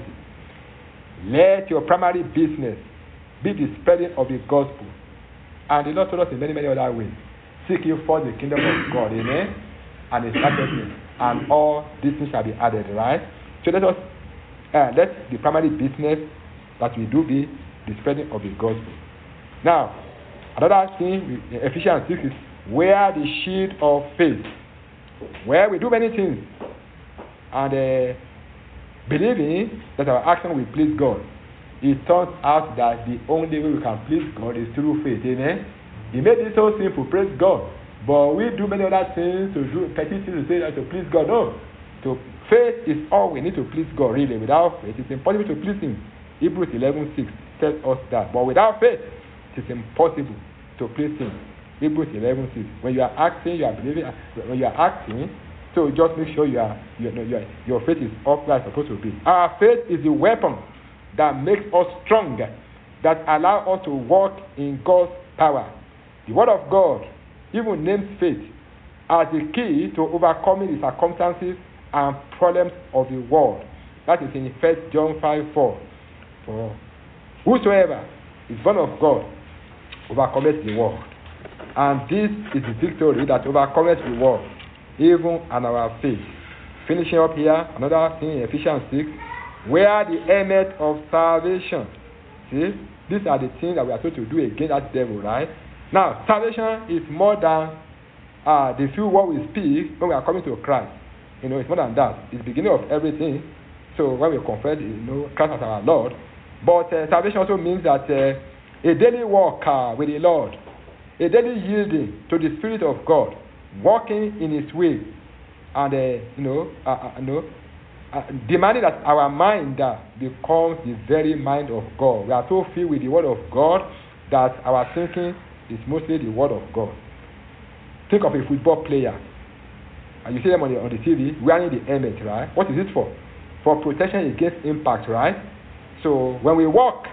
Let your primary business be the spreading of the gospel. And the Lord told us in many, many other ways. Seek you first the kingdom of God, amen, and his righteousness, and all these things shall be added, right? So let us, uh, let the primary business that we do be the spreading of the gospel. Now, another thing, in Ephesians six is wear the shield of faith. Where we do many things, and uh, believing that our action will please God, it turns out that the only way we can please God is through faith. Amen. He made it so simple, praise God. But we do many other things to do petty things to say that to please God. No. So faith is all we need to please God, really. Without faith, it's impossible to please him. Hebrews eleven six tells us that. But without faith, it is impossible to please him. Hebrews eleven six. When you are acting, you are believing. When you are acting, so just make sure you are, you are, you are your faith is up where it's supposed to be. Our faith is the weapon that makes us stronger, that allows us to walk in God's power. The Word of God even names faith as the key to overcoming the circumstances and problems of the world. That is in First John five four. For whosoever is born of God overcometh the world. And this is the victory that overcometh the world, even in our faith. Finishing up here, another thing in Ephesians six, wear the helmet of salvation. See, these are the things that we are supposed to do against that devil, right? Now, salvation is more than uh, the few words we speak when we are coming to Christ. You know, it's more than that. It's the beginning of everything. So when we confess, you know, Christ as our Lord. But uh, salvation also means that uh, a daily walk uh, with the Lord, a daily yielding to the Spirit of God, walking in His way, and uh, you know, uh, uh, you know, uh, demanding that our mind uh, becomes the very mind of God. We are so filled with the Word of God that our thinking is mostly the Word of God. Think of a football player, and you see them on the on the T V wearing the helmet, right? What is it for? For protection against impact, right? So when we walk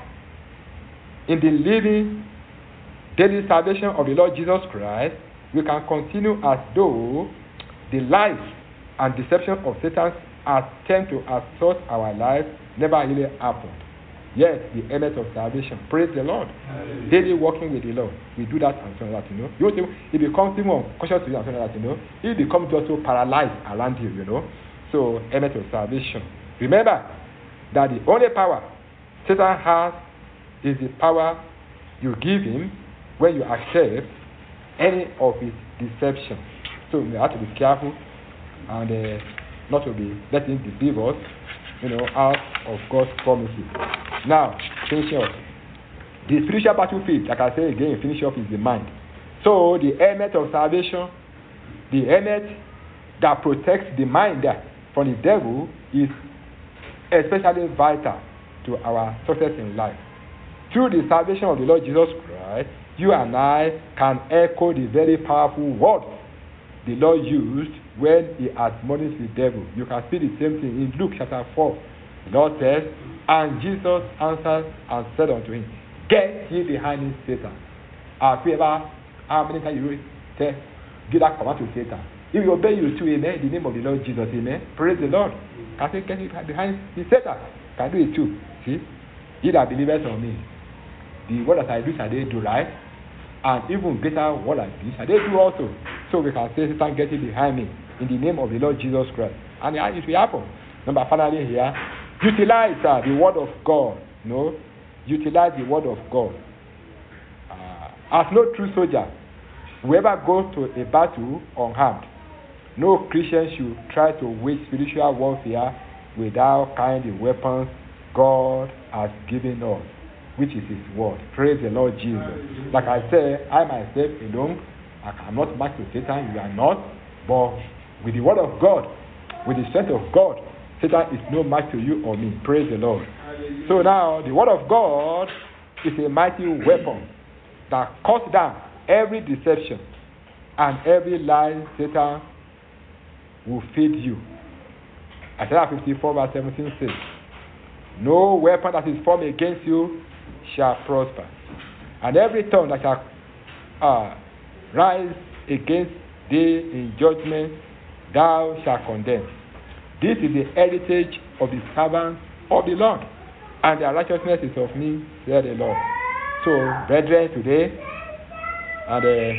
in the living daily salvation of the Lord Jesus Christ, we can continue as though the lies and deception of Satan's attempt to assault our lives never really happened. Yes, the helmet of salvation. Praise the Lord. Hallelujah. Daily walking with the Lord. We do that and so on that, you know. You know, it becomes even unconscious to you and so on that, you know. It becomes just so paralyzed around you, you know. So, helmet of salvation. Remember that the only power Satan has is the power you give him when you accept any of his deception. So we have to be careful and uh, not to be letting deceive us, you know, out of God's promises. Now, finishing up. The spiritual battlefield, like I say again, finish up is the mind. So the helmet of salvation, the helmet that protects the mind from the devil is especially vital to our success in life. Through the salvation of the Lord Jesus Christ, you and I can echo the very powerful word the Lord used when he admonished the devil. You can see the same thing in Luke chapter four. The Lord says, and Jesus answered and said unto him, get ye behind me, Satan. Have you ever, how many times you say, give that command to Satan? If you obey you too, amen, in the name of the Lord Jesus, amen. Praise the Lord. Can say, get ye behind me, Satan. Can do it too. See? Ye that believers on me, the word that I do shall they do, right? And even greater what like this shall they do also. So we can say, Satan, get it behind me in the name of the Lord Jesus Christ. And it will happen. Number finally here, utilize uh, the word of God. No, utilize the word of God. Uh, as no true soldier, whoever goes to a battle unarmed, no Christian should try to wage spiritual warfare without carrying the weapons God has given us, which is His word. Praise the Lord Jesus. Like I said, I myself alone, I cannot match to Satan. You are not, but with the word of God, with the strength of God, Satan is no match to you or me. Praise the Lord. So now, the word of God is a mighty weapon that cuts down every deception and every lie Satan will feed you. Isaiah fifty-four verse seventeen says, no weapon that is formed against you shall prosper, and every tongue that shall uh, rise against thee in judgment thou shalt condemn. This is the heritage of the servants of the Lord, and their righteousness is of me, said the Lord. So, brethren, today, and uh,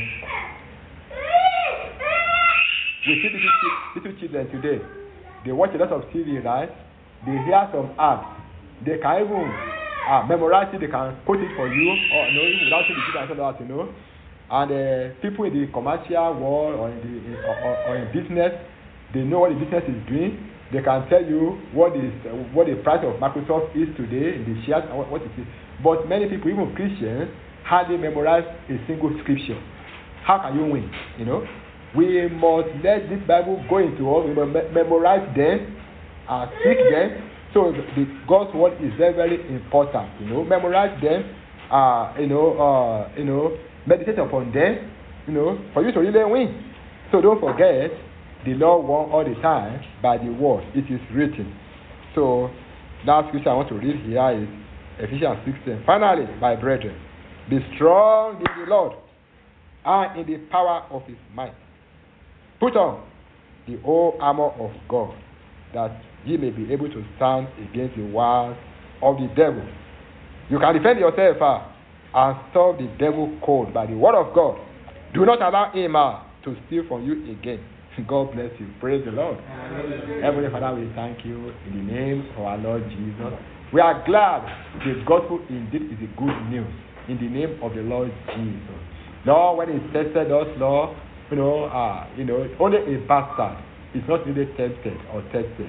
we see little, little children today. They watch a lot of T V, right? They hear some ads. They can even uh, memorize it. They can quote it for you, or you know, even without seeing the video and all that, you know. And uh, people in the commercial world or in the in, or, or in business, they know what the business is doing. They can tell you what is uh, what the price of Microsoft is today in the shares and what, what it is. But many people, even Christians, hardly memorize a single scripture. How can you win? You know, we must let this Bible go into us. We must me- memorize them, uh, speak them. So the, the God's word is very, very important. You know, memorize them. Uh, you know, uh, you know, meditate upon them. You know, for you to really win. So don't forget, the Lord won all the time by the word. It is written. So that scripture I want to read here is Ephesians sixteen. Finally, my brethren, be strong in the Lord and in the power of His might. Put on the whole armor of God, that ye may be able to stand against the wiles of the devil. You can defend yourself uh, and stop the devil cold by the word of God. Do not allow him uh, to steal from you again. God bless you. Praise the Lord. Heavenly Father, we thank you in the name of our Lord Jesus. We are glad the gospel indeed is a good news in the name of the Lord Jesus. Lord, when He tested us, Lord, you know, uh, you know, only a bastard is not really tempted or tested.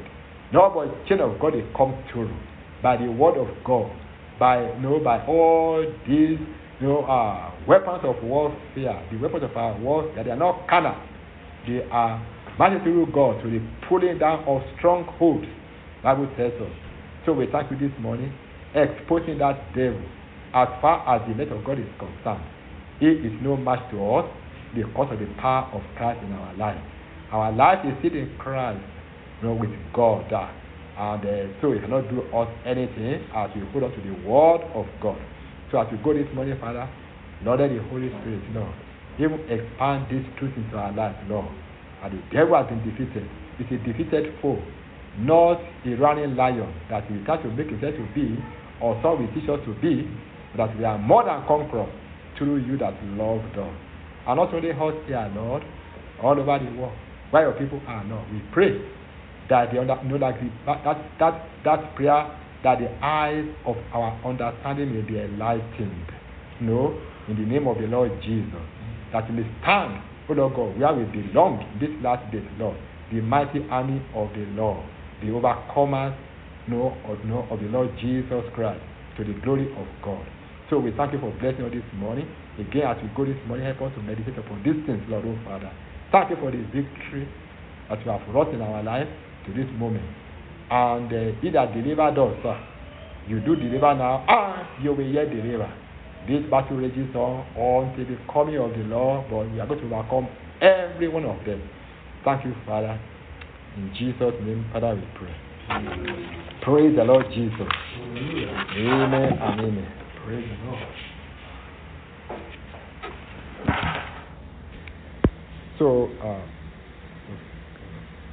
No, but change of God, it comes through by the word of God, by you know, by all these you know, uh, weapons of warfare. The weapons of our warfare, they are not carnal. They are mighty through God to the pulling down of strongholds. Bible tells us. So we thank you this morning, exposing that devil as far as the net of God is concerned. He is no match to us because of the power of Christ in our life. Our life is hid in Christ, you know, with God. Uh, and uh, so he cannot do us anything as we hold on to the word of God. So as we go this morning, Father, Lord, let the Holy Spirit, Lord, even expand this truth into our life, Lord. And the devil has been defeated. It's a defeated foe, not a running lion that we try to make himself to be, or some will teach us to be, but that we are more than conquerors through you that loved us. And not only us here, Lord, all over the world, where your people are, Lord, we pray that they under, know that, that that that prayer, that the eyes of our understanding may be enlightened. You know, in the name of the Lord Jesus, that we may stand, O Lord God, where we belong in this last day, Lord, the mighty army of the Lord, the overcomers, you know, of, you know, of the Lord Jesus Christ, to the glory of God. So we thank you for blessing us this morning. Again, as we go this morning, help us to meditate upon these things, Lord, oh Father. Thank you for the victory that you have wrought in our life to this moment. And uh, he that delivered us, sir, you do deliver now, and you will yet deliver. This battle rages on until the coming of the Lord, but we are going to overcome every one of them. Thank you, Father. In Jesus' name, Father, we pray. Amen. Praise the Lord Jesus. Amen, amen and amen. Praise the Lord. So, uh,